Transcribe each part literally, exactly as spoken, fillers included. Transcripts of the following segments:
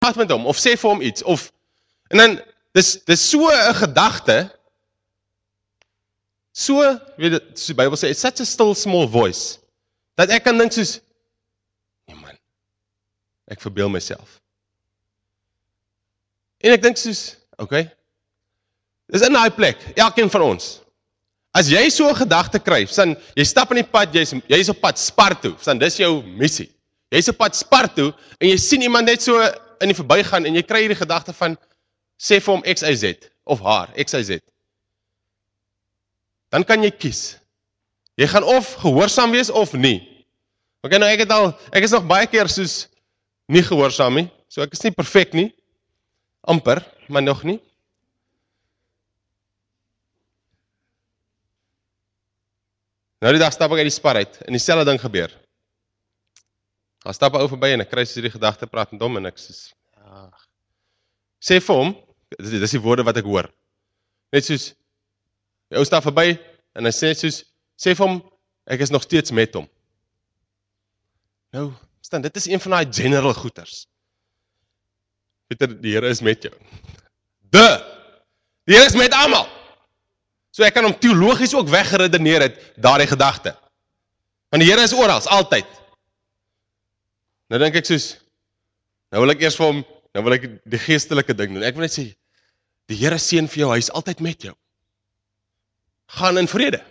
praat met hom, of sê vir hom iets, of, en dan, dis, dis so 'n gedagte, so, weet jy, soos die Bybel sê, it's such a still small voice, dat ek kan dink soos, nee man, ek verbeel myself. En ek dink soos, okay, dis in daai plek, elkeen van ons. As jy so 'n gedagte kry, dan jy stap in die pad, jy's jy's op pad Spar toe, dan dis jou missie. Jy's op pad Spar toe en jy sien iemand net so in die verbygaan en jy kry hierdie gedagte van sê vir hom X Y Z of haar X Y Z. Dan kan jy kies. Jy gaan of gehoorsaam wees of nie. Okay, nou ek het al ek is nog baie keer soos nie gehoorsaam nie. So ek is nie perfek nie. Amper, maar nog nie. Nou die dag stap ek uit die Spar uit, en dieselfde ding gebeur. Daar stap 'n ou verby en ek kry soos hierdie gedagte praat met hom en ek sê, ag. Sê vir hom, dis, dis die woorde wat ek hoor. Net soos, die ou stap verby en hy sê soos, sê vir hom, ek is nog steeds met hom. Nou, staan, dit is een van die general goeters. Weet jy, die Here is met jou. De, die Here is met almal. So ek kan hom teologies ook weggeredeneer het, daardie gedagte. Want die Here is oral, altyd. Nou dink ek soos, nou wil ek eers vir hom, nou wil ek die geestelike ding doen. Ek wil net sê, die Here seën vir jou, hy is altyd met jou. Gaan in vrede.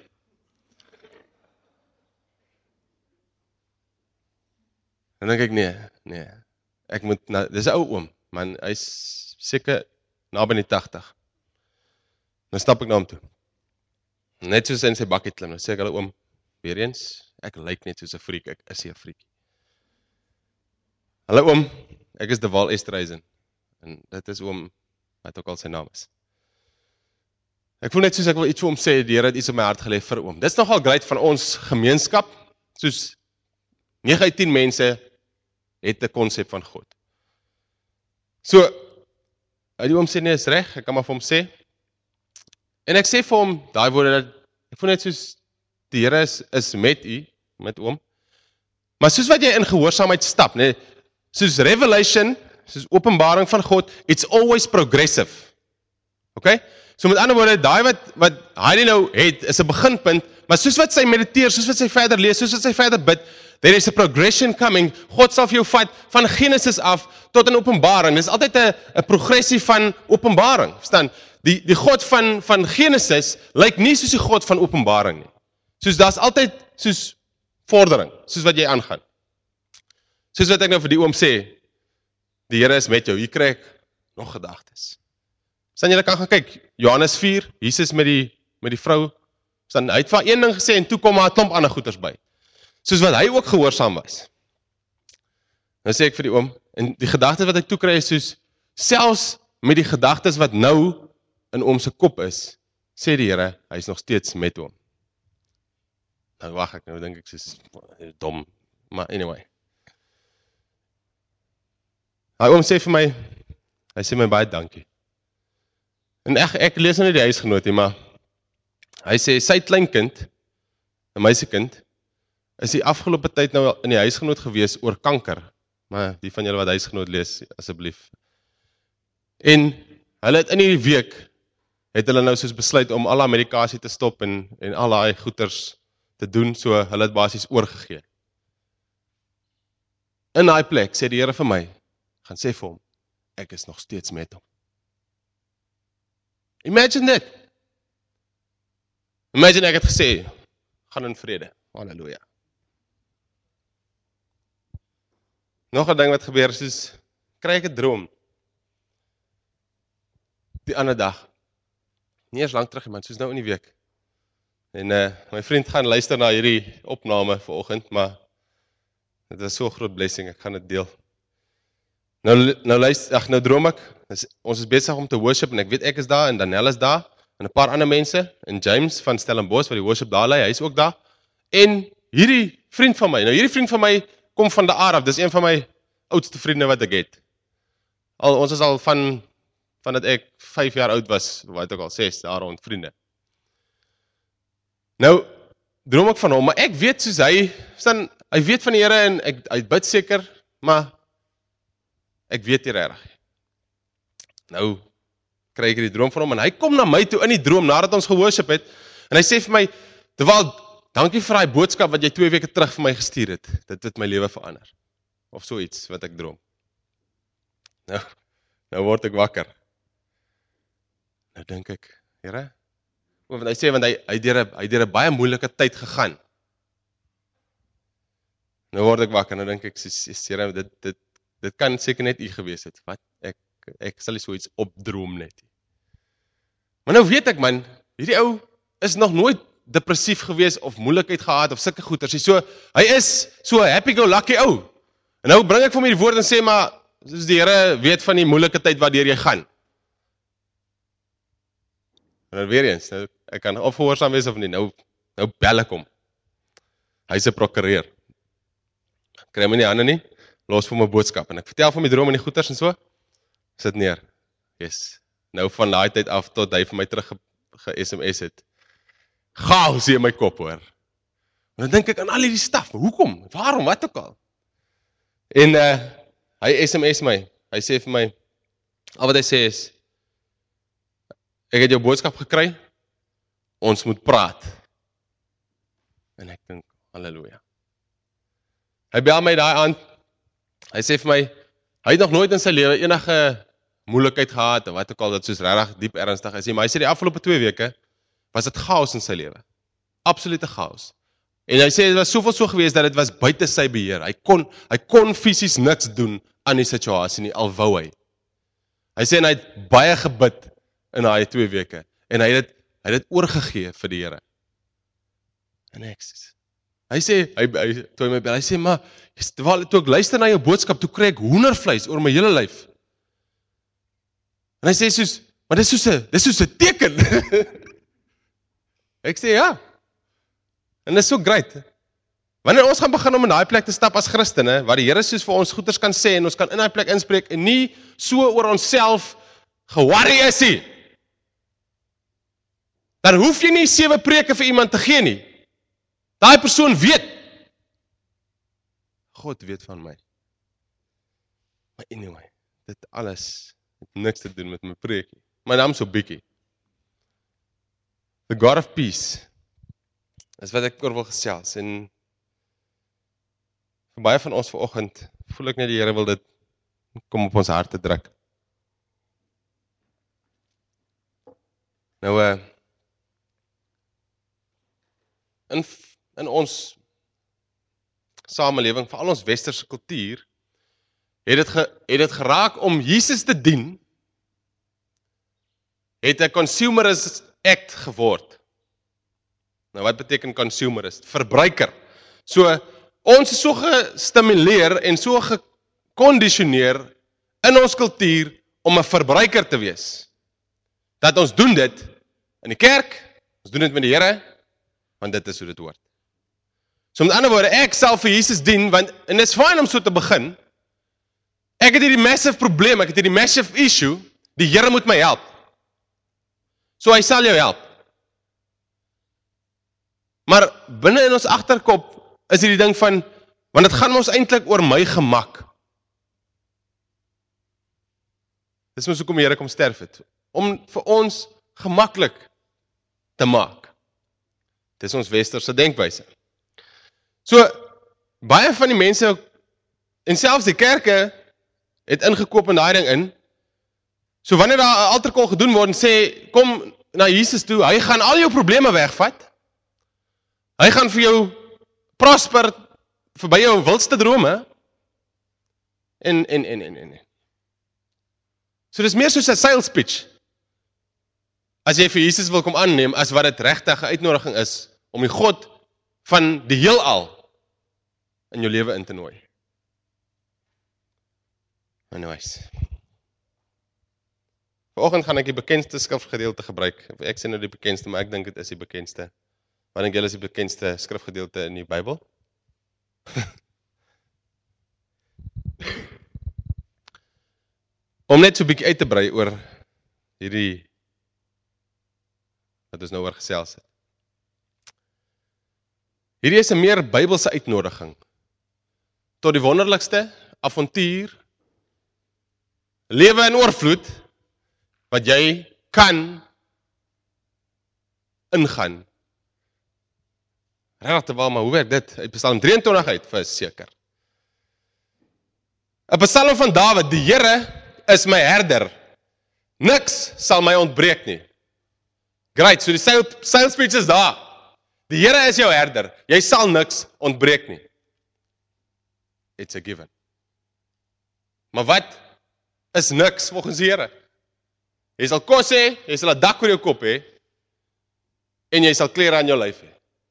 En dan dink ek, nee, nee, ek moet, nou, dis 'n ou oom, man, hy is seker naby die tagtig. Nou stap ek na hom toe. Net soos in sy bakkie klim, dan sê ek hulle oom, weer eens, ek lyk net soos 'n freak, ek is nie 'n freak. Hallo oom, ek is De Waal Esterhuizen, en dit is oom, wat ook al sy naam is. Ek voel net soos ek wil iets vir hom sê, die Here het iets op my hart gelê vir oom. Dit is nogal great van ons gemeenskap, soos nege uit tien mense het 'n konsep van God. So, die oom sê nee, is reg, ek kan maar vir hom sê, en ek sê vir hom, daai woorde, dat, ek voel net soos, die Here is, is met u, met oom, maar soos wat jy in gehoorsaamheid stap, nee, soos revelation, soos openbaring van God, it's always progressive, okay, so met ander woorde, daai wat, wat hy nou het, is 'n beginpunt, maar soos wat sy mediteer, soos wat sy verder lees, soos wat sy verder bid, there is a progression coming, God sal vir jou vat, van Genesis af, tot in openbaring, dit is altyd 'n 'n progressie van openbaring, verstaan, die, die God van, van Genesis, lyk nie soos die God van openbaring nie, soos daar is altyd, soos vordering, soos wat jy aangaan, soos wat ek nou vir die oom sê, die Here is met jou, hier kry ek nog gedagtes, verstaan, julle kan gaan kyk, Johannes vier, Jesus met die, met die vrou, verstaan, hy het van een ding gesê, en toe kom maar 'n klomp ander goeters by, soos wat hy ook gehoorsaam was. Nou sê ek vir die oom, en die gedagtes wat ek toekry is soos, selfs met die gedagtes wat nou in oom se kop is, sê die Here, hy is nog steeds met hom. Nou wag ek, nou dink ek soos, dom, maar anyway. Hy oom sê vir my, hy sê my baie dankie. En ek, ek lees nou nie die huisgenoot nie, maar hy sê, sy kleinkind, 'n meisiekind, is die afgelope tyd nou in die huisgenoot gewees oor kanker, maar die van julle wat huisgenoot lees, asseblief. En hulle het in die week, het hulle nou soos besluit om al die medikasie te stop en, en al die goeters te doen, so hulle het basies oorgegee. In daai plek sê die Here vir my, gaan sê vir hom, ek is nog steeds met hom. Imagine dit. Imagine ek het gesê, gaan in vrede. Halleluja. Nog 'n ding wat gebeur, soos, kry ek 'n droom. Die ander dag. Nie eers lank terug, man, soos nou in die week. En uh, my vriend gaan luister na hierdie opname vanoggend, maar dit is so 'n groot blessing, ek gaan dit deel. Nou, nou luister, ag, nou droom ek, ons is besig om te worship, en ek weet ek is daar, en Daniel is daar, en 'n paar ander mense, en James van Stellenbosch, wat die worship daar lei, hy is ook daar, en hierdie vriend van my, nou hierdie vriend van my, kom van die aard af, dis een van my oudste vriende wat ek het. Al, ons is al van, van dat ek vyf jaar oud was, wat ook al, ses, daar rond vriende. Nou, droom ek van hom, maar ek weet soos hy, staan, hy weet van die Here, en ek, hy bid seker, maar, Ek weet nie regtig. Nou kry ek die droom van hom, en hy kom na my toe in die droom, nadat ons geworship het, en hy sê vir my, terwyl, dankie vir die boodskap wat jy twee weke terug vir my gestuur het, dit het my lewe verander, of so iets wat ek droom. Nou, nou word ek wakker. Nou dink ek, Here, want hy sê, want hy, hy deur 'n hy deur 'n baie moeilike tyd gegaan. Nou word ek wakker, nou dink ek, Here, dit, dit, dit kan seker net U gewees het, wat, ek, ek sal nie so iets opdroom net. Maar nou weet ek man, hierdie ou is nog nooit depressief gewees, of moeilikheid gehad, of sulke goeters, so, hy is so happy-go-lucky ou, en nou bring ek vir my die woord en sê, maar, soos die Here weet van die moeilike tyd waardeur jy gaan. En dan weer eens, nou, ek kan of gehoorsaam wees of nie, nou, nou bel ek hom. Hy is 'n prokureur. Kry my nie hande nie, los vir my boodskap, en ek vertel van my droom en die goeters en so, sit neer. Yes. Nou van daai tyd af tot hy vir my terug ge-S M S het. Chaos hier in my kop hoor. En dan dink ek aan al hierdie staf, maar hoekom? Waarom? Wat ook al? En uh, hy S M S my, hy sê vir my, al wat hy sê is, ek het jou boodskap gekry, ons moet praat. En ek dink, halleluja. Hy bel my daai aand, hy sê vir my, hy het nog nooit in sy lewe enige moeilikheid gehad, of wat ook al, dat soos regtig diep ernstig is, maar hy sê die afgelope twee weke, was dit chaos in sy lewe. Absolute chaos. En hy sê, dit was soveel so gewees, dat dit was buite sy beheer. Hy kon, hy kon fisies niks doen aan die situasie nie, al wou hy. Hy sê, en hy het baie gebid, in daai twee weke, en hy het, hy het oorgegee vir die Here. En ek sê, hy sê, hy, hy, toe hy my bel, hy sê, maar, terwyl, toe ek luister na jou boodskap, toe kry ek hoendervleis oor my hele lyf. En hy sê soos, maar dit is soos 'n, dit is soos 'n teken. Ek sê, ja. En dit is so great. Wanneer ons gaan begin om in daai plek te stap as Christene, waar die Here soos vir ons goeders kan sê, en ons kan in daai plek inspreek, en nie so oor onsself geworry is nie, dan hoef jy nie sewe preke vir iemand te gee nie. Daai persoon weet. God weet van my. Maar anyway, dit alles het niks te doen met my preekie. My naam is so bietjie. The God of Peace is wat ek oor wil gesels. En vir baie van ons vanoggend voel ek net die Here wil dit kom op ons harte druk. Nou, uh, in, in ons samelewing, veral ons westerse kultuur, het dit, ge, het dit geraak om Jesus te dien, het 'n consumerist act geword. Nou wat beteken consumerist? Verbruiker. So, ons is so gestimuleer en so gekondisioneer in ons kultuur om 'n verbruiker te wees. Dat ons doen dit in die kerk, ons doen dit met die Here, want dit is hoe dit hoort. So met ander woorde, ek sal vir Jesus dien, want, en dit is fyn om so te begin, ek het hierdie massive probleem, ek het hierdie massive issue, die Here moet my help. So hy sal jou help. Maar binne in ons agterkop is hierdie ding van, want dit gaan ons eintlik oor my gemak. Dis mos hoekom die Here kom sterf het, om vir ons gemaklik te maak. Dis ons westerse denkwyse. So, baie van die mense, en selfs die kerke, het ingekoop in daai ding in. So wanneer daar 'n altarcall gedoen word en sê, kom na Jesus toe, hy gaan al jou probleme wegvat. Hy gaan vir jou prosper, verby jou wildste drome. En, en, en, en, en. So dis meer soos 'n sales pitch. As jy vir Jesus wil kom aanneem, as wat dit regtig 'n uitnodiging is, om die God van die heelal in jou lewe in te nooi. Anyways. Vanoggend gaan ek die bekendste skrifgedeelte gebruik. Ek sê nou die bekendste, maar ek dink dit is die bekendste. Wat dink julle is die bekendste skrifgedeelte in die Bybel? Om net so 'n bietjie uit te brei oor hierdie wat ons nou oor gesels het. Hierdie is 'n meer Bybelse uitnodiging tot die wonderlikste avontuur lewe in oorvloed, wat jy kan ingaan. Regtig te wel, maar hoe werk dit? Uit Psalm drie en twintig uit, vir seker. 'n Psalm van Dawid, die Here is my herder. Niks sal my ontbreek nie. Great, so die sales speech is daar. Die Here is jou herder. Jy sal niks ontbreek nie. It's a given. Maar wat is niks volgens die Here? Jy sal kos hê, jy sal 'n dak oor jou kop hê, en jy sal klere aan jou lyf hê.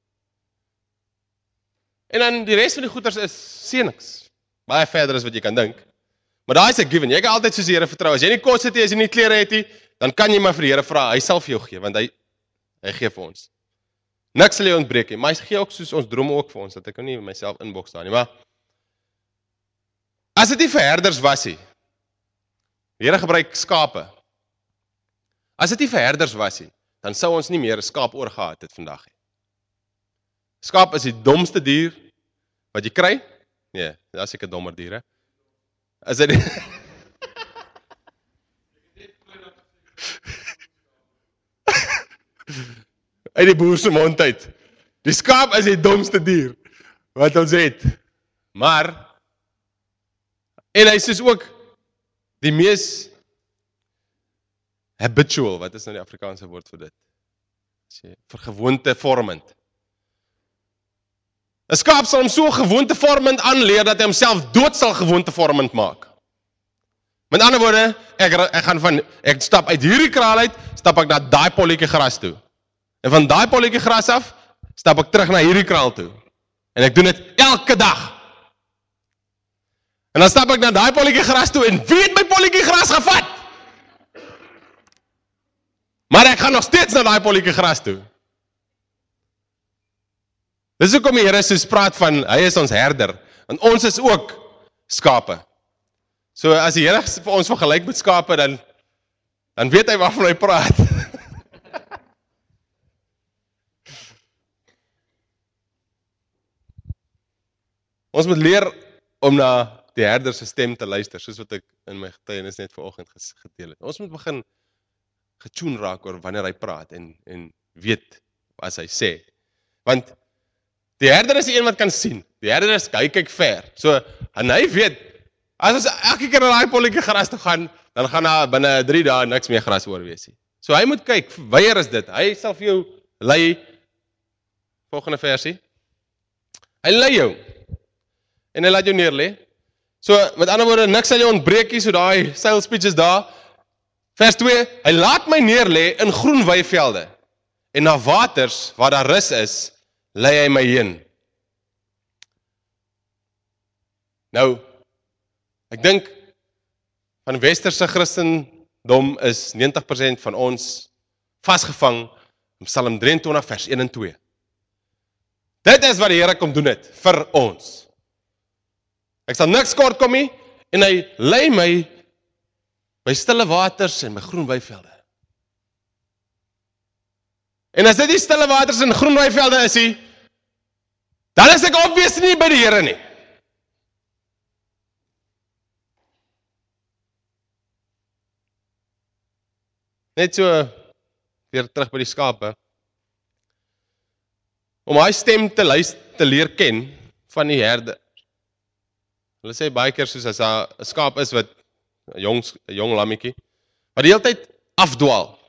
En dan die res van die goeders is seënings. Baie verder as wat jy kan dink. Maar daai is 'n given. Jy kan altyd soos die Here vertrou. As jy nie kos het nie, as jy nie klere het nie, dan kan jy maar vir die Here vra. Hy sal vir jou gee, want hy hy gee vir ons. Niks sal jy ontbreek nie, maar hy gee ook soos ons drome ook vir ons, dat ek kan nie myself inboks daar nie, maar as dit nie vir herders was nie, die Here gebruik skape. As dit nie vir herders was nie, dan sou ons nie meer 'n skaap oorgehad het vandag nie. Skaap is die domste dier wat jy kry. Nee, dit is seker dommer diere. Is dit nie? Uit die boer se mond uit. Die skaap is die domste dier wat ons het. Maar en hy is ook die mees habitual, wat is nou die Afrikaanse woord vir dit? Vir gewoonte vormend. 'n Skaap sal hom so gewoontevormend aanleer dat hy homself dood sal gewoontevormend maak. Met ander woorde, ek, ek gaan van ek stap uit hierdie kraal uit, stap ek na daai polletjie gras toe. En van daai polletjie gras af, stap ek terug na hierdie kraal toe. En ek doen dit elke dag. En dan stap ek na daai polletjie gras toe en weet my polletjie gras gevat. Maar ek gaan nog steeds na daai polletjie gras toe. Dis hoekom die Here soos praat van, hy is ons herder, want ons is ook skape. So as die Here vir ons vergelyk met skape, dan, dan weet hy waarvan hy praat. Ons moet leer om na die herder se stem te luister, soos wat ek in my getuienis net vanoggend gedeel het. Ons moet begin getune raak oor wanneer hy praat en, en weet as hy sê. Want die herder is die een wat kan sien. Die herder is, hy kyk ver. So, en hy weet, as ons elke keer na daai polletjie gras toe gaan, dan gaan daar binne drie dae niks meer gras oor wees nie. So hy moet kyk, weier is dit. Hy sal vir jou lei, volgende versie. Hy lei jou. En hy laat jou neerlê. So, met ander woorde, niks sal jou ontbreek nie, so daai sales speech is daar. Vers twee, hy laat my neerlê in groen weivelde, en na waters, waar daar rus is, lei hy my heen. Nou, ek dink, van westerse Christendom is negentig persent van ons vasgevang in Psalm drie en twintig vers een en twee. Dit is wat die Here kom doen het, vir ons. Ek sal niks kort kom nie, en hy lei my by stille waters en by groen weivelde. En as dit die stille waters en groen weivelde is nie, dan is ek obvious nie by die Here nie. Net so, weer terug by die skape, om hy stem te luister, te leer ken van die herder. Hulle sê baie keer soos as daar 'n skaap is wat 'n jong, 'n jong lammetjie, wat die hele tyd afdwaal,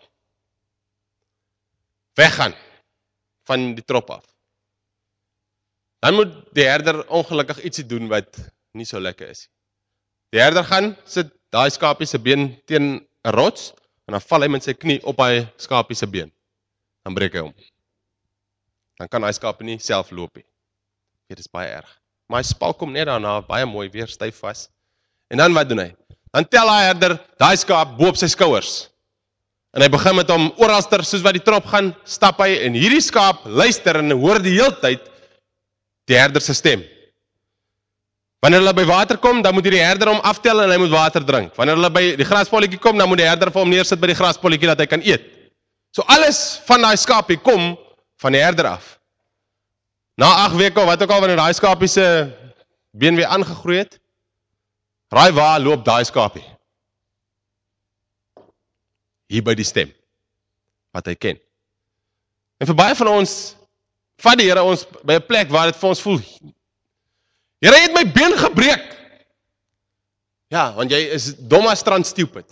weggaan van die trop af. Dan moet die herder ongelukkig ietsie doen wat nie so lekker is. Die herder gaan, sit daai skapie se been teen 'n rots, en dan val hy met sy knie op hy skapie se been. Dan breek hy hom. Dan kan hy skapie nie self loop nie. Dit is baie erg. Maar hy spalk hom net daarna, baie mooi, weer styf vas. En dan wat doen hy? Dan tel hy herder, daai skaap bo op sy skouers. En hy begin met hom oralster, soos wat die trop gaan, stap hy, en hierdie skaap luister en hoor die hele tyd die herder se stem. Wanneer hulle by water kom, dan moet die herder hom aftel en hy moet water drink. Wanneer hulle by die graspolletjie kom, dan moet die herder vir hom neersit by die graspolletjie dat hy kan eet. So alles van daai skaapie kom van die herder af. Na agt weke, wat ook al, wanneer daai skapie se been weer aangegroei het, raai waar loop daai skapie? hier by die stem, wat hy ken. En vir baie van ons, vat die Here ons by 'n plek waar dit vir ons voel, Here, jy het my been gebreek. Ja, want jy is dom as strand stupid.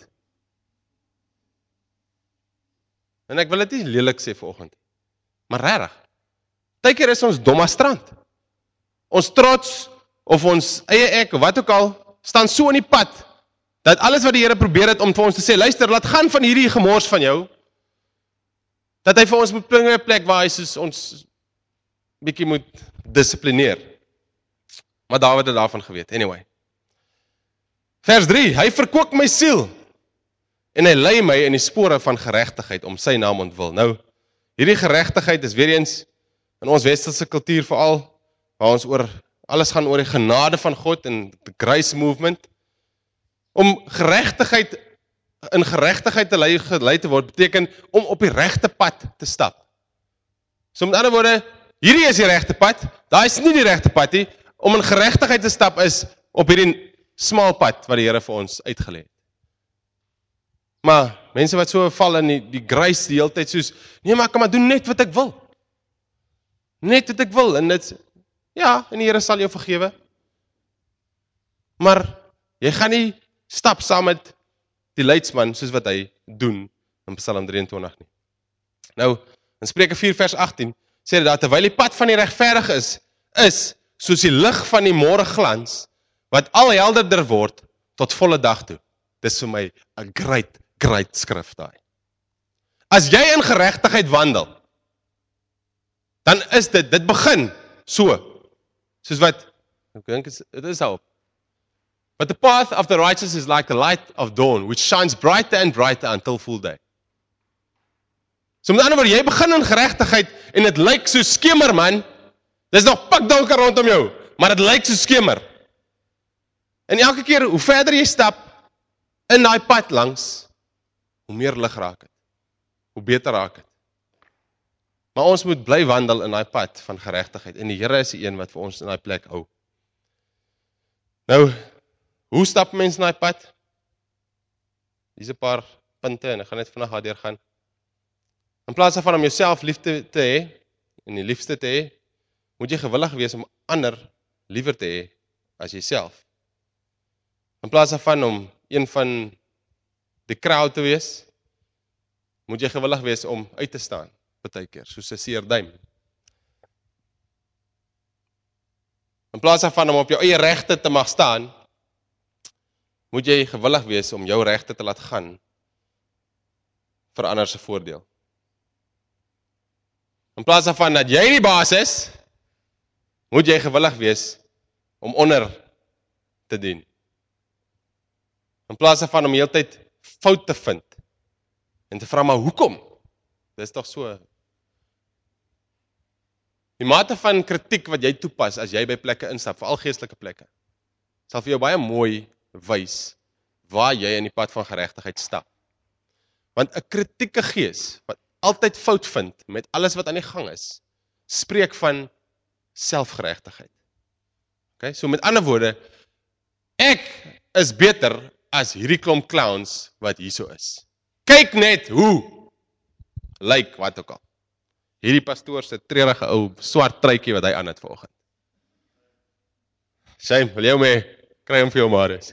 En ek wil dit nie lelik sê vanoggend, maar regtig, partykeer is ons dom as strand. Ons trots, of ons eie ek, of wat ook al, staan so in die pad, dat alles wat die Here probeer het om vir ons te sê, luister, laat gaan van hierdie gemors van jou, dat hy vir ons moet bring 'n plek waar hy soos ons bietjie moet dissiplineer. Maar Dawid het daarvan geweet, anyway. Vers drie, hy verkoop my siel, en hy lei my in die spore van geregtigheid, om sy naam ontwil. Nou, hierdie geregtigheid is weer eens, in ons westerse kultuur veral, waar ons oor, alles gaan oor die genade van God, en the grace movement. Om geregtigheid, in geregtigheid te lei, gelei te word, beteken om op die regte pad te stap. So met ander woorde, hierdie is die regte pad, daar is nie die regte pad nie, om in geregtigheid te stap is, op hierdie smal pad, wat die Here vir ons uitgelê het. Maar, mense wat so val in die, die grace die hele tyd soos, nee maar ek kan maar doen net wat ek wil. Net wat ek wil, en dit, ja, en die Here sal jou vergewe. Maar, jy gaan nie stap saam met die leidsman, soos wat hy doen, in Psalm drieëntwintig nie. Nou, in Spreuke vier vers agttien, sê dit dat, terwyl die pad van die regverdige is, is, soos die lig van die môreglans, wat al helderder word, tot volle dag toe. Dis vir my, 'n great, great skrif daai. As jy in geregtigheid wandel, dan is dit, dit begin, so, soos wat, ek dink, dit is daarop, but the path of the righteous is like the light of dawn, which shines brighter and brighter until full day. So met ander woorde, jy begin in geregtigheid, en dit lyk so skemer man, dis nog pikdonker rondom jou, maar dit lyk so skemer. En elke keer, hoe verder jy stap, in daai pad langs, hoe meer lig raak het, hoe beter raak het. Maar ons moet bly wandel in daai pad van geregtigheid, en die Here is die een wat vir ons in daai plek hou. Nou, hoe stap mens in daai pad? Hier is 'n paar punte, en ek gaan net vinnig daardeur gaan. In plaas daarvan om jouself lief te, te hê, en die liefste te hê, moet jy gewillig wees om ander liewer te hê as jouself. In plaas daarvan om een van die crowd te wees, moet jy gewillig wees om uit te staan, partykeer, soos 'n seerduim. In plaas daarvan om op jou eie regte te mag staan, moet jy gewillig wees om jou regte te laat gaan vir ander se voordeel. In plaas daarvan dat jy die baas is, moet jy gewillig wees om onder te dien. In plaas daarvan om heeltyd fout te vind en te vra maar hoekom? Dit is tog so. Die mate van kritiek wat jy toepas as jy by plekke instap, veral geestelike plekke, sal vir jou baie mooi wys waar jy in die pad van geregtigheid stap. Want 'n kritieke gees wat altyd fout vind met alles wat aan die gang is, spreek van selfgeregtigheid. Okay, so met ander woorde, ek is beter as hierdie klomp clowns wat hierso is. Kyk net hoe lyk wat ook al. Hierdie pastoor se treurige ou swart truitjie wat hy aan het vanoggend. Shame, wil jy my kry hom vir jou Marius?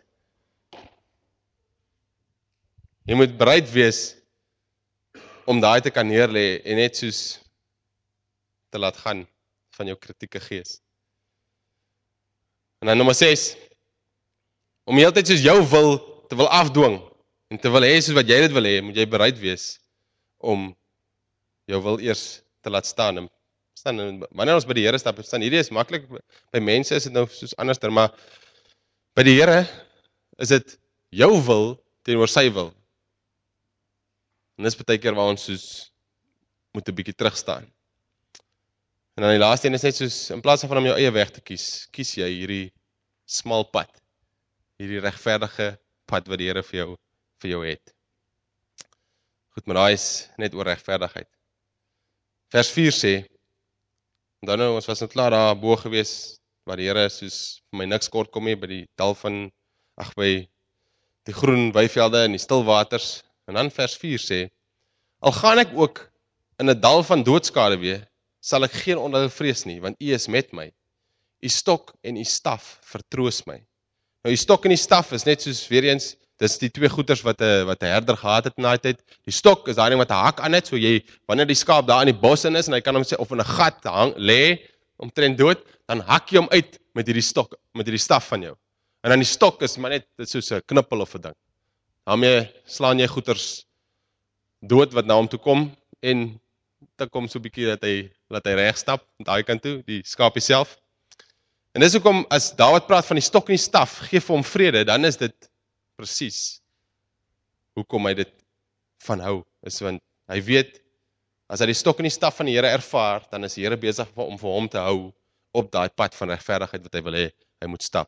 Jy moet bereid wees om daai te kan neerlê en net soos te laat gaan van jou kritieke gees. En dan nommer ses, om heeltyd soos jou wil te wil afdwing en te wil hê soos wat jy dit wil hê, moet jy bereid wees om jou wil eers te laat staan. En staan wanneer ons by die Here stap, staan hierdie is maklik, by mense is dit nou soos anderster, maar by die Here is dit jou wil teenoor sy wil. En dis baie keer waar ons soos moet 'n bietjie terug staan. En dan die laaste een is net soos, in plaas van om jou eie weg te kies, kies jy hierdie smal pad, hierdie regverdige pad wat die Here vir jou, vir jou het. Goed, maar daai is net oor regverdigheid. Vers vier sê, dan nou, ons was net klaar daar bo gewees, waar die Here soos vir my niks kort kom nie, by die dal van, ag by die groen weivelde en die stil waters, En dan vers vier sê, al gaan ek ook in 'n dal van doodskaduwee, sal ek geen onheil vrees nie, want U is met my. U stok en U staf vertroos my. Nou, die stok en die staf is net soos, weer eens, dis die twee goeters wat 'n wat 'n herder gehad het in daai tyd. Die stok is daai ding wat 'n hak aan het, so jy, wanneer die skaap daar in die bos in is, en hy kan hom sê, of in 'n gat hang, lê, omtrent dood, dan hak jy hom uit met hierdie stok, met hierdie staf van jou. En dan die stok is maar net, dit is soos 'n knippel of 'n ding. Daarmee slaan jy goeters dood wat na hom toe kom, en dit kom so 'n bietjie dat hy, laat hy reg stap, daai kant toe, die skaapie self. En dis hoekom, as Dawid praat van die stok en die staf, gee vir hom vrede, dan is dit presies hoekom hy dit van hou, is want hy weet, as hy die stok en die staf van die Here ervaar, dan is die Here besig om vir hom te hou op daai pad van regverdigheid wat hy wil hê, hy moet stap.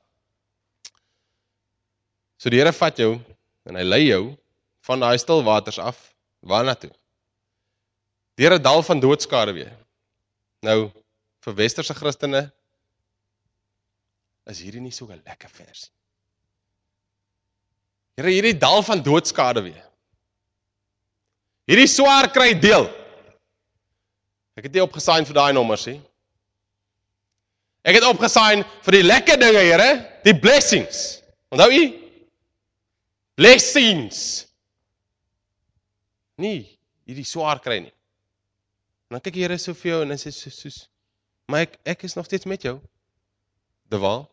So die Here vat jou, en hy lei jou, van daai stil waters af, waarna toe? Deur 'n dal van doodskaduwee. Nou, vir westerse Christene, is hierdie nie so 'n lekker vers. Here, hierdie dal van doodskaduwee. Hierdie swaar kry deel. Ek het nie opgesaai vir daai nommers nie. Ek het opgesaai vir die lekker dinge, Here, die blessings. Onthou jy? Blessings. Nee, hierdie swaar kry nie. En dan kyk die Here so vir jou en hy sê soos, soos, maar ek, ek is nog steeds met jou. De Waal.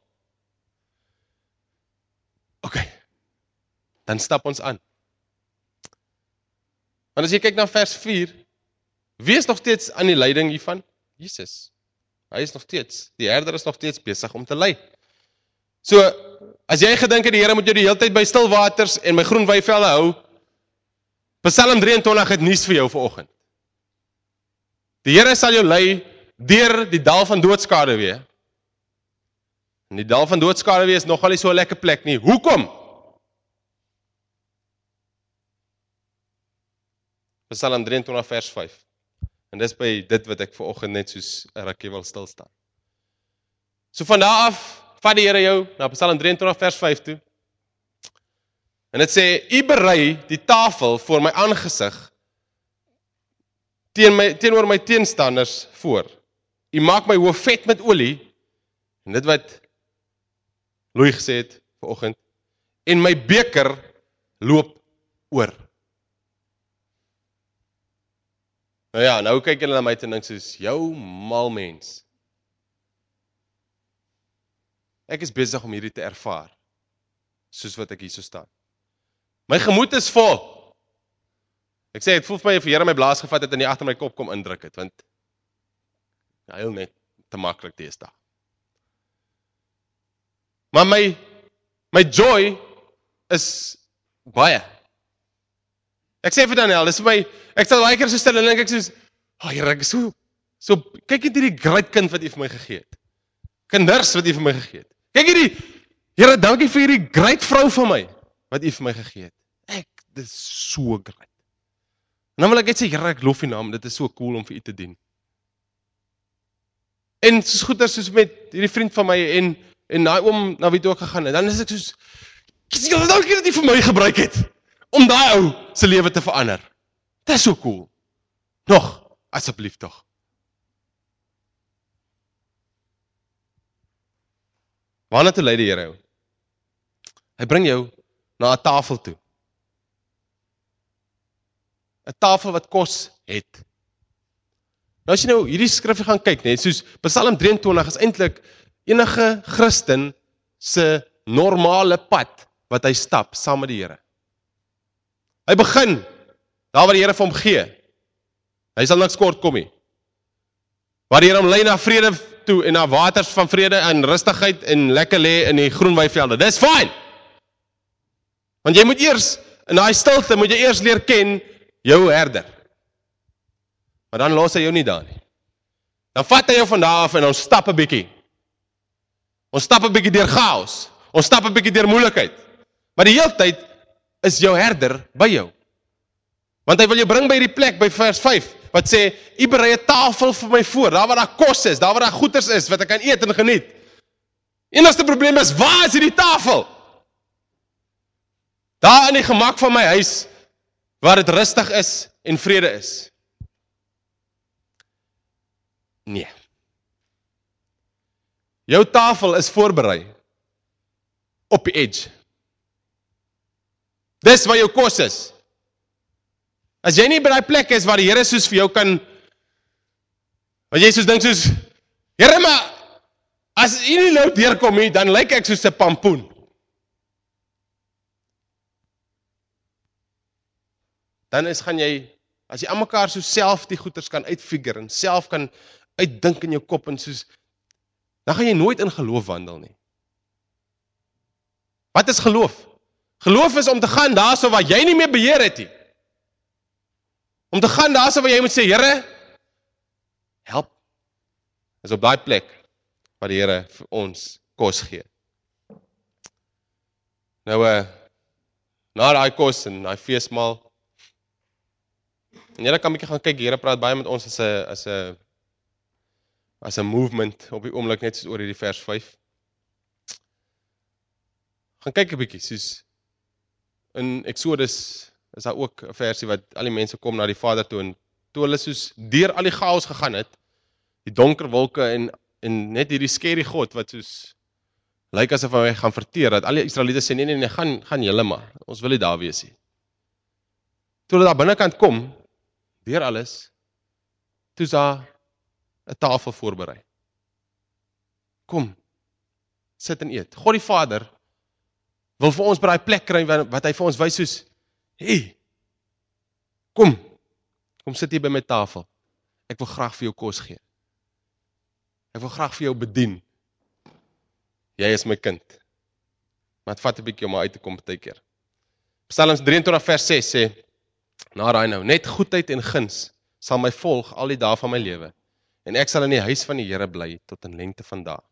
Oké, okay. Dan stap ons aan. Want as jy kyk na vers vier, wie is nog steeds aan die leiding hiervan? Jesus. Hy is nog steeds, die herder is nog steeds besig om te lei. So, as jy gedink het die Here moet jou die hele tyd by stil waters en by groen weivelde hou, Psalm drie en twintig het nuus vir jou vanoggend. Die Here sal jou lei deur die dal van doodskaduwee. En die dal van doodskaduwee is nogal nie so 'n lekker plek nie. Hoekom? Psalm drie en twintig vers vyf. En dis by dit wat ek vanoggend net soos 'n rukkie wil stil staan. So van daar af vat die Here jou na Psalm drie en twintig vers vyf toe. En dit sê, U berei die tafel voor my aangesig teen my, teenoor my teenstanders voor. U maak my hoof vet met olie, en dit wat Louis gesê het vanoggend, en my beker loop oor. Nou ja, nou kyk julle na my en dink soos, jou mal mens. Ek is besig om hierdie te ervaar, soos wat ek hier so staan. My gemoed is vol. Ek sê, het voel vir my, of die Here my blaas gevat het en die agter my kop kom indruk het, want ja, heel net te maklik deesdae. Maar my, my joy is baie. Ek sê vir Daniel, dis vir my, ek sal baie keer so stil en dink ek soos, oh Here, ek is so, so, kyk net hierdie groot kind wat U vir my gegee het. Kinders wat U vir my gegee het. Kyk hierdie, Here, dankie vir hierdie groot vrou van my, wat U vir my gegee het. Ek, dit is so groot. En dan wil ek net sê, Here, ek loof U naam, dit is so cool om vir U te dien. En soos goeie, soos met hierdie vriend van my, en, en daai oom, na wie toe ek gegaan het, dan is ek soos, Here, dankie dat U vir my gebruik het, om daai ou se lewe te verander. Dit is so cool. Nog, asseblief tog. Waarna toe lei die Here jou? Hy bring jou na 'n tafel toe. 'n Tafel wat kos het. Nou as jy nou hierdie skrif gaan kyk, net soos Psalm drie en twintig is eintlik enige Christen se normale pad wat hy stap saam met die Here. Hy begin daar waar die Here vir hom gee. Hy sal niks kort kom nie. Waar die Here hom lei na vrede toe en na waters van vrede en rustigheid en lekker lê in die groen weivelde. Dis fyn. Want jy moet eers in daai stilte moet jy eers leer ken jou herder. Maar dan los hy jou nie daar nie. Dan vat hy jou van daar af en ons stap 'n bietjie. Ons stap 'n bietjie deur chaos. Ons stap 'n bietjie deur moeilikheid. Maar die hele tyd is jou herder by jou. Want hy wil jou bring by die plek by vers vyf wat sê, U berei 'n tafel vir my voor, daar waar daar kos is, daar waar daar goeders is wat ek kan eet en geniet. Enigste probleem is, waar is hierdie tafel? Daar in die gemak van my huis waar dit rustig is en vrede is? Nee. Jou tafel is voorberei op die edge. Dis waar jou kos is. As jy nie by die plek is waar die Here soos vir jou kan, wat jy soos dink soos, Here, maar as jy nie nou deurkom nie, dan lyk ek soos 'n pampoen. Dan is gaan jy, as jy aan mekaar so self die goeters kan uitfigure en self kan uitdink in jou kop en soos, dan gaan jy nooit in geloof wandel nie. Wat is geloof? Geloof is om te gaan daarso waar jy nie meer beheer het nie. Om te gaan daarso waar jy moet sê, Here, help. Is op daai plek waar die Here vir ons kos gee. Nou, uh, na daai kos en daai feesmaal, en julle kan 'n bietjie gaan kyk, die Here praat baie met ons as 'n as 'n as 'n movement op die oomblik net soos oor hierdie vers vyf. Gaan kyk 'n bietjie, soos in Exodus is daar ook 'n versie wat al die mense kom na die Vader toe en toe hulle soos deur al die chaos gegaan het, die donker wolke en en net hierdie scary God wat soos lyk asof hy gaan verteer, dat al die Israeliete sê nee nee nee, gaan gaan julle maar. Ons wil nie daar wees nie. Toe hulle daar binnekant kom, deur alles, toe is daar 'n tafel voorberei. Kom, sit en eet. God die Vader wil vir ons by daai plek kry wat hy vir ons wys soos, hey, kom, kom sit hier by my tafel. Ek wil graag vir jou kos gee. Ek wil graag vir jou bedien. Jy is my kind. Maar het vat 'n bietjie om uit te kom baie keer. Psalms drie en twintig vers ses sê, na daai nou, net goedheid en guns sal my volg al die dae van my lewe, en ek sal in die huis van die Here bly tot in lengte van dae.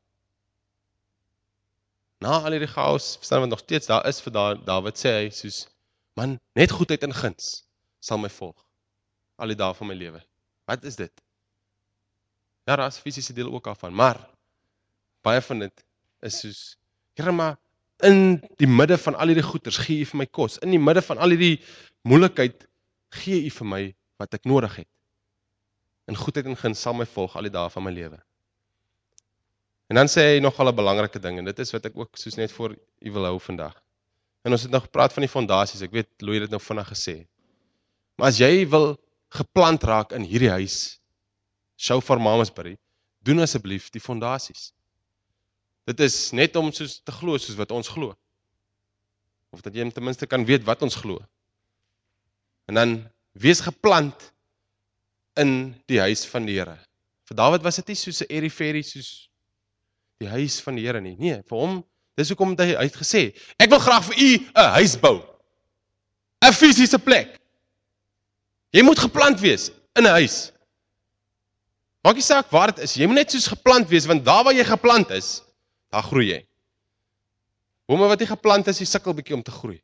Na al hierdie chaos, verstaan wat nog steeds daar is vir Dawid, sê hy soos, man, net goedheid en guns sal my volg al die dae van my lewe. Wat is dit? Ja, daar is fisiese deel ook af van, maar baie van dit is soos, Here, maar in die midde van al hierdie goeders gee U vir my kos. In die midde van al hierdie moeilikheid gee U vir my wat ek nodig het. En goedheid en guns sal my volg al die dae van my lewe. En dan sê hy nogal 'n belangrike ding, en dit is wat ek ook soos net voor U wil hou vandag. En ons het nog gepraat van die fondasies, ek weet, Louis het dit nou vinnig gesê. Maar as jy wil geplant raak in hierdie huis, Shofar Mamasbury, doen asseblief die fondasies. Dit is net om soos te glo soos wat ons glo. Of dat jy ten minste kan weet wat ons glo. En dan wees geplant in die huis van die Here. Vir Dawid was dit nie soos 'n airy-fairy soos die huis van die Here nie. Nee, vir hom, dis hoekom hy het gesê, ek wil graag vir U 'n huis bou. 'n Fisiese plek. Jy moet geplant wees in 'n huis. Maak nie saak waar dit is, jy moet net soos geplant wees, want daar waar jy geplant is, daar groei jy. Bome wat nie geplant is, jy sukkel bietjie om te groei.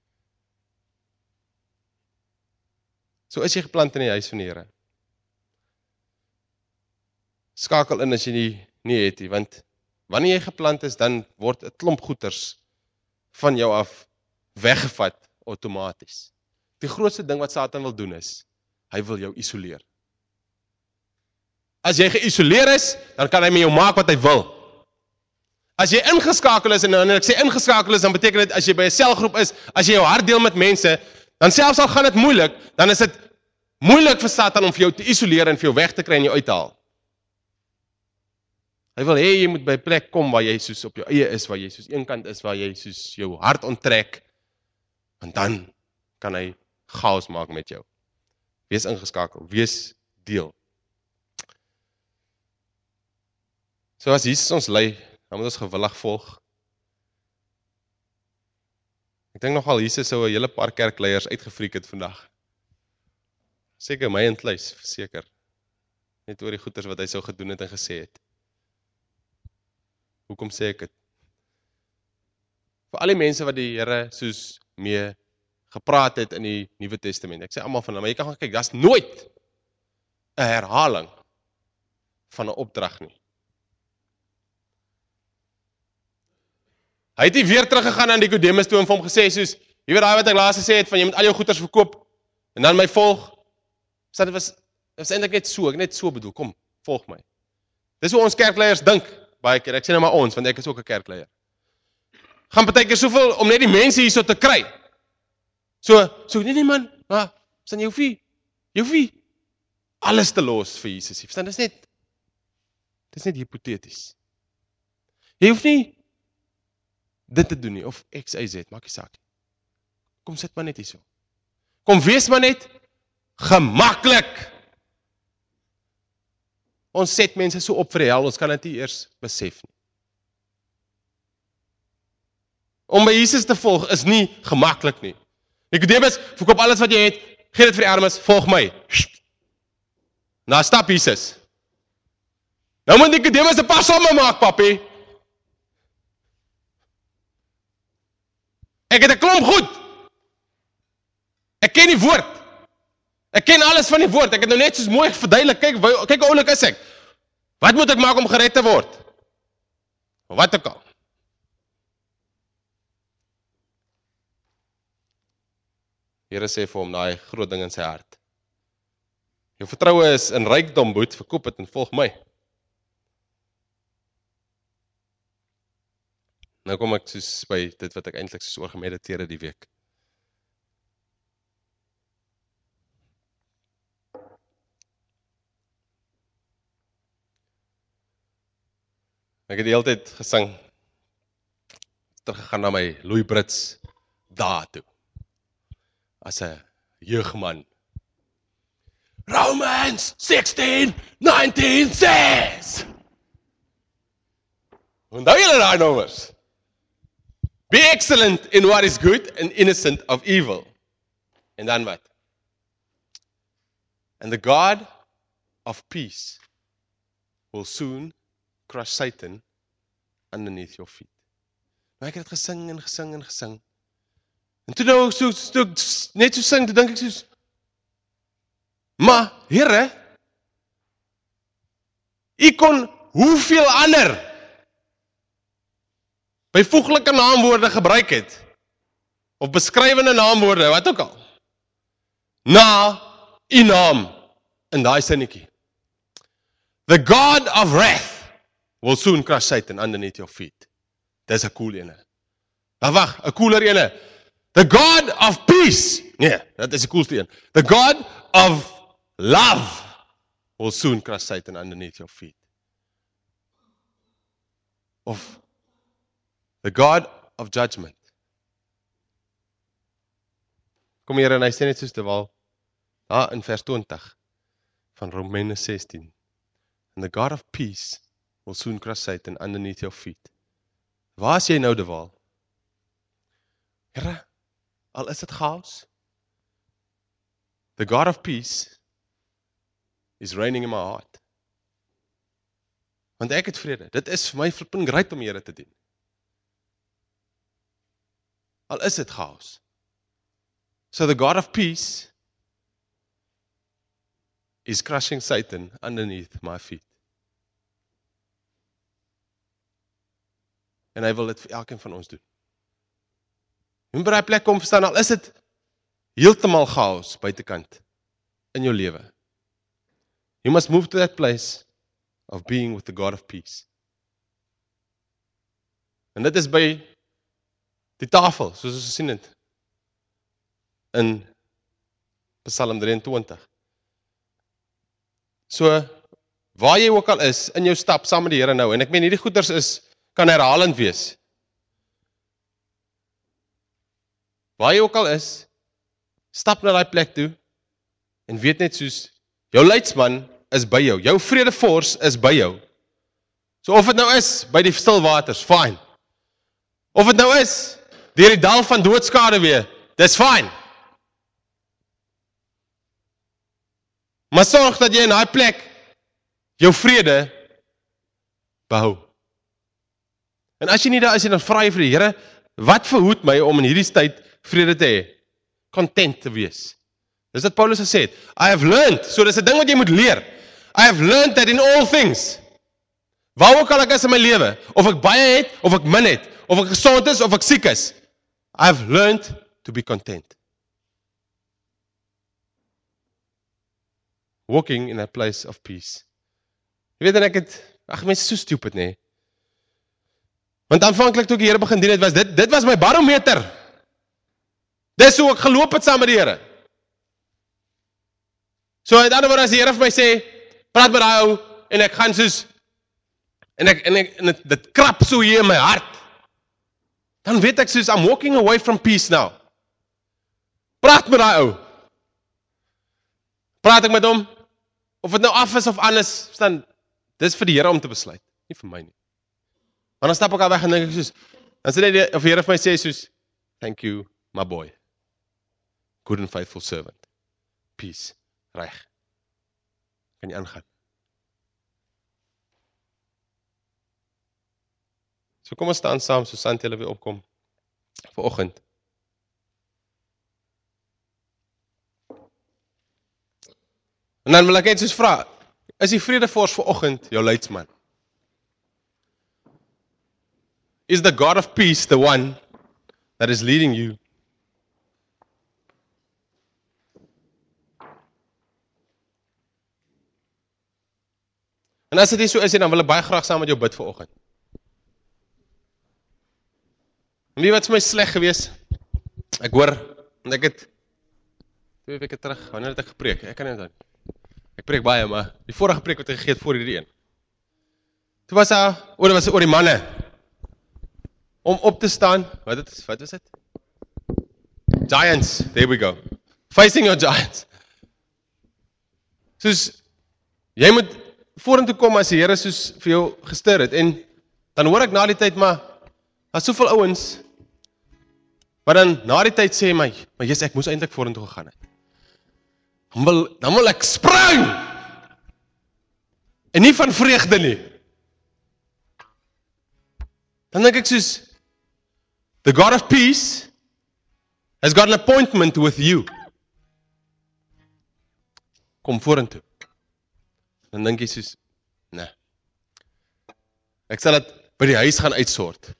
So is jy geplant in die huis van die Here. Skakel in as jy nie, nie het nie, want wanneer jy geplant is, dan word 'n klomp goeters van jou af weggevat outomaties. Die grootste ding wat Satan wil doen is, hy wil jou isoleer. As jy geïsoleer is, dan kan hy met jou maak wat hy wil. As jy ingeskakel is, en ek sê ingeskakel is, dan beteken dit, as jy by 'n selgroep is, as jy jou hart deel met mense, dan selfs al gaan dit moeilik, dan is dit moeilik vir Satan om vir jou te isoleer en vir jou weg te kry en jou uit te haal. Hy wil hê jy moet by 'n plek kom waar jy soos op jou eie is, waar jy soos eenkant is, waar jy soos jou hart onttrek, en dan kan hy chaos maak met jou. Wees ingeskakel, wees deel. So as Jesus ons lei, dan moet ons gewillig volg. Ek dink nogal Jesus sou 'n hele paar kerkleiers uitgefriek het vandag. Seker my en Kluis, seker. Net oor die goeters wat hy sou gedoen het en gesê het. Hoekom sê ek dit? Vir al die mense wat die Here soos mee gepraat het in die Nuwe Testament. Ek sê almal van hulle, maar jy kan gaan kyk, daar's nooit 'n herhaling van 'n opdrag nie. Hy het nie weer teruggegaan aan Nikodemus toe en vir hom gesê soos, jy weet daai wat ek laas gesê het van jy moet al jou goeders verkoop En dan my volg, so dit was, dit was eintlik net so, ek net so bedoel, kom, volg my. Dis hoe ons kerkleiers dink, baie keer, ek sê nou maar ons, want ek is ook 'n kerkleier. Gaan partykeer soveel om net die mense hierso te kry. So, so nee nee man, maar, staan jy hoef nie, jy hoef nie alles te los vir Jesus. Jy verstaan, dis net, dis net hypoteties. Jy hoef nie dit te doen nie, of X, Y, Z, maak nie saak. Kom sit maar net hierso. Kom wees maar net gemaklik. Ons set mense so op vir die hel, ons kan dit nie eers besef nie. Om by Jesus te volg is nie gemaklik nie. Nikodemus, verkoop alles wat jy het, gee dit vir die armes, volg my. Nou stap Jesus. Nou moet Nikodemus 'n paar somme maak, papi. Ek het 'n klomp goed. Ek ken die woord. Ek ken alles van die woord. Ek het nou net soos mooi verduidelik. Kyk, kyk hoe oulik is ek. Wat moet ek maak om gered te word? Wat ook al. Here sê vir hom daai groot ding in sy hart. Jou vertroue is in rykdom, boet, verkoop dit en volg my. Nou kom ek soos by dit wat ek eintlik soos oor gemediteer het die week. Ek het die hele tyd gesing, teruggegaan na my Louis Brits dae toe, as 'n jeugman. Romans sixteen nineteen says, onthou julle daai nommers? Be excellent in what is good and innocent of evil. En dan wat? And the God of peace will soon crush Satan underneath your feet. Nou ek het dit gesing en gesing en gesing. En toe nou so, so net so sing, toe dink ek soos, maar Here, U kon hoeveel ander byvoeglike naamwoorde gebruik het, of beskrywende naamwoorde, wat ook al, na U naam in daai sinnetjie. The God of wrath will soon crush Satan underneath your feet. Dis 'n cool ene. Maar wag, 'n cooler ene. The God of peace. Nee, dat is die coolste een. The God of love will soon crush Satan underneath your feet. Of the God of judgment. Kom hier en hy sê net soos terwyl, daar in vers twintig van Romeine sixteen. And the God of peace will soon crush Satan underneath your feet. Waar is jy nou, Dewaal? Here, al is dit chaos, the God of peace is reigning in my heart. Want ek het vrede. Dit is vir my flipping great om Here te dien. Al is dit chaos. So the God of peace is crushing Satan underneath my feet. En hy wil dit vir elkeen van ons doen. Jy moet by die plek kom verstaan, al is dit heeltemal chaos buitekant in jou lewe. You must move to that place of being with the God of peace. En dit is by die tafel, soos ons gesien het, in Psalm drieëntwintig. So, waar jy ook al is, in jou stap saam met die Here nou, en ek meen hierdie goeders is, kan herhalend wees. Waar jy ook al is, stap na die plek toe, en weet net soos, jou leidsman is by jou, jou vredefors is by jou. So of dit nou is, by die stil waters, fine. Of dit nou is, deur die dal van doodskade weer, dis fine. Maar sorg dat jy in daai plek jou vrede behou. En as jy nie daar is, dan vra jy vir die Here, wat verhoed my om in hierdie tyd vrede te hê? Content te wees. Dis wat Paulus gesê het. I have learned, so dis 'n ding wat jy moet leer. I have learned that in all things, waar ook al ek is in my lewe, of ek baie het, of ek min het, of ek gesond is, of ek siek is, I have learned to be content. walking in a place of peace. Jy weet, en ek het, ag, mense is so stupid, nee. Want aanvanklik toe ek die Here begin dien het, was dit, dit was my barometer. Dis hoe ek geloop het saam met die Here. So, in ander woorde, as die Here vir my sê, praat met daai ou, en ek gaan soos, en ek, en ek, en het, dit krap so hier in my hart, dan weet ek soos, I'm walking away from peace now. Praat met daai ou. Praat ek met hom, of het nou af is of anders, verstaan, dis vir die Here om te besluit, nie vir my nie. Maar dan stap ek al weg en denk ek soos, dan sê die, of die Here vir my sê soos, thank you, my boy, good and faithful servant, peace, reg, kan jy aangaan. So kom ons staan saam, so Sant julle weer opkom, vir oggend. En dan wil ek net soos vra, is die vredevors vir oggend jou leidsman? Is the God of peace the one that is leading you? En as dit nie so is, dan wil ek baie graag saam met jou bid vir oggend. En wie wat vir my sleg gewees? Ek hoor, en ek het twee weke terug, wanneer het ek gepreek? Ek kan nie onthou. Ek preek baie, maar die vorige preek wat ek gegee het voor hierdie een. Toe was daar, oor, dit was oor die manne, om op te staan, wat het, wat was dit? Giants, there we go. Facing your giants. Soos, jy moet vorentoe kom as die Here soos vir jou gestuur het, en dan hoor ek na die tyd, maar, daar is soveel ouens, maar dan na die tyd sê my, maar Jesus, ek moes eintlik vorentoe gegaan het. Dan wil, dan wil ek spring, en nie van vreugde nie. Dan denk ek soos, the God of peace has got an appointment with you. Kom vorentoe. Dan denk jy soos, nee. Ek sal dit by die huis gaan uitsort.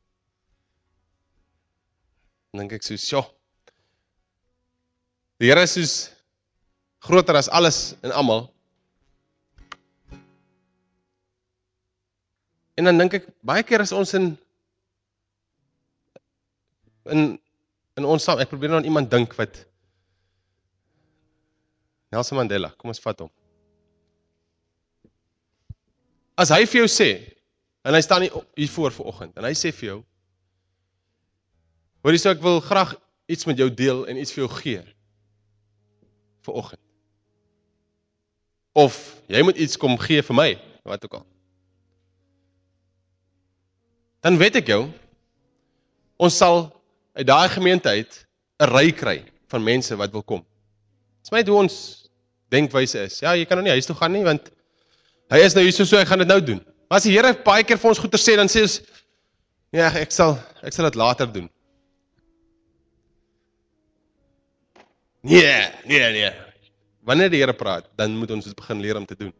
Dan denk ek soos, ja, die Here is soos, groter as alles en almal. En dan dink ek, baie keer as ons in, in, in ons saam, ek probeer nou aan iemand dink wat, Nelson Mandela, kom ons vat hom. As hy vir jou sê, en hy staan hier voor vir oggend, en hy sê vir jou, hoor jy so, ek wil graag iets met jou deel, en iets vir jou gee, vir oggend. Of, jy moet iets kom gee vir my, wat ook al. Dan weet ek jou, ons sal uit daai gemeente uit 'n ry kry van mense wat wil kom. Dis my hoe ons denkwyse is. Ja, jy kan nou nie huis toe gaan nie, want hy is nou hier so, so hy gaan dit nou doen. Maar as die Here baie keer vir ons goeie sê, dan sê ons, ja, ek sal, ek sal dit later doen. Nee, nee, nee. Wanneer die Here praat, dan moet ons begin leer om te doen.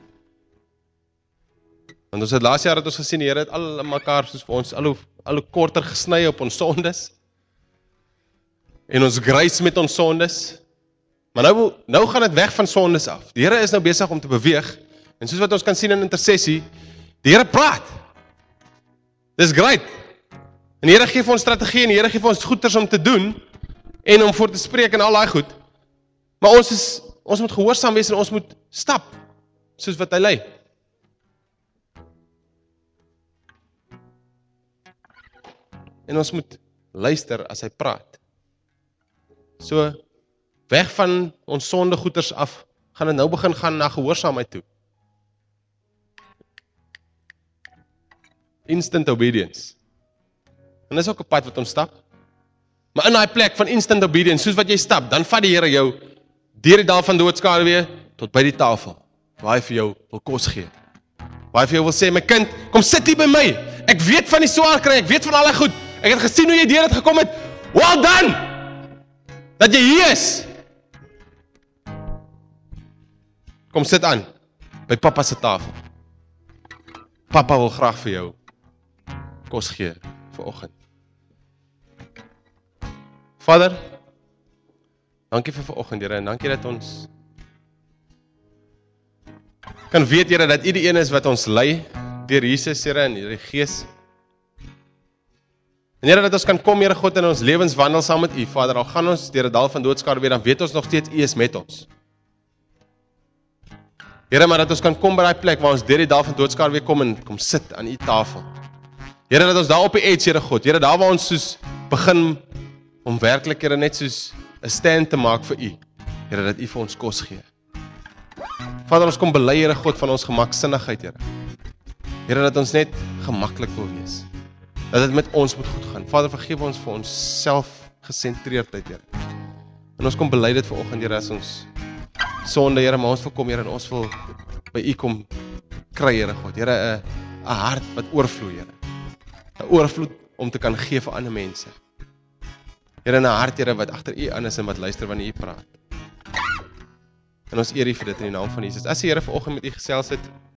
Want ons het laas jaar het ons gesien, die Here het al mekaar soos vir ons, al hoe, al hoe korter gesny op ons sondes, en ons grace met ons sondes, maar nou, nou gaan dit weg van sondes af. Die Here is nou besig om te beweeg, en soos wat ons kan sien in intercessie, die Here praat. Dis great. En die Here gee vir ons strategie, en die Here gee vir ons goeders om te doen, en om voor te spreek en al daai goed. Maar ons is, ons moet gehoorsaam wees, en ons moet stap, soos wat hy lei. En ons moet luister as hy praat. So, weg van ons sondegoeders af, gaan dit nou begin gaan na gehoorsaamheid toe. Instant obedience. En dis ook 'n pad wat ons stap. Maar in daai plek van instant obedience, soos wat jy stap, dan vat die Here jou deur die dal van doodskaduwee tot by die tafel, waar hy vir jou wil kos gee. Waar hy vir jou wil sê, my kind, kom sit hier by my. Ek weet van die swaar kry, ek weet van al die goed. Ek het gesien hoe jy deur dit gekom het. Well done! Dat jy hier is. Kom sit aan, by papa se tafel. Papa wil graag vir jou kos gee, vir oggend. Vader, dankie vir vanoggend, Here, en dankie dat ons kan weet, Here, dat U die een is wat ons lei, deur Jesus, Here, en die Gees. En Here, dat ons kan kom, Here God, in ons lewenswandel saam met U, Vader, al gaan ons deur 'n dal van doodskade, dan weet ons nog steeds U is met ons. Here, maar dat ons kan kom by daai plek waar ons deur die dal van doodskade weer kom en kom sit aan U tafel. Here, dat ons daar op die edge, Here God, Here, daar waar ons soos begin om werklik, Here, net soos 'n stand te maak vir U. Here, dat U vir ons kos gee. Vader, ons kom bely, Here God, van ons gemaksinnigheid, Here. Here, dat ons net gemaklik wil wees. Dat dit met ons moet goed gaan. Vader, vergeef ons vir ons selfgesentreerdheid, Here. En ons kom bely dit vanoggend, Here, as ons sonde, Here, maar ons wil kom, Here, en ons wil by U kom kry, Here God. Here, 'n 'n hart wat oorvloei, Here. 'n oorvloed om te kan gee vir ander mense. Here, 'n hart, Here, wat agter U aan is en wat luister wanneer U praat. En ons eer U vir dit in die naam van Jesus. As die Here vanoggend met U gesels het,